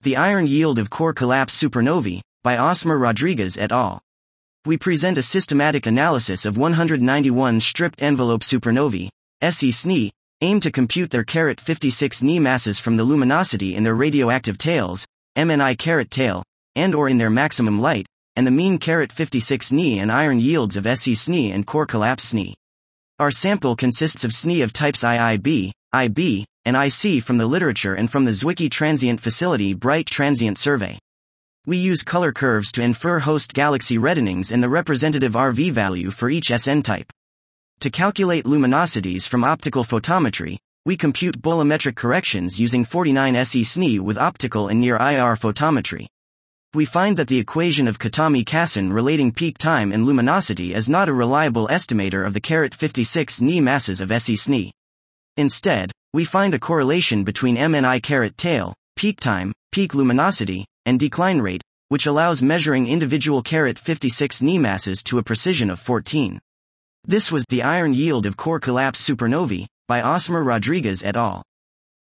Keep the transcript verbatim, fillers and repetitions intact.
The iron yield of core collapse supernovae, by Osmer Rodriguez et al. We present a systematic analysis of one hundred ninety-one stripped envelope supernovae, S E S N I, aimed to compute their fifty-six N I masses from the luminosity in their radioactive tails, M N I tail, and or in their maximum light, and the mean fifty-six N I and iron yields of S E S N I and core collapse S N I. Our sample consists of S N I of types I I B, I B, and I C from the literature and from the Zwicky Transient Facility Bright Transient Survey. We use color curves to infer host galaxy reddenings and the representative R V value for each S N type. To calculate luminosities from optical photometry, we compute bolometric corrections using forty-nine S E S N I with optical and near I R photometry. We find that the equation of Khatami-Casson relating peak time and luminosity is not a reliable estimator of the fifty-six N I masses of S E S N I. Instead, we find a correlation between M N I tail, peak time, peak luminosity, and decline rate, which allows measuring individual fifty-six N I masses to a precision of fourteen. This was the iron yield of core collapse supernovae, by Osmer Rodriguez et al.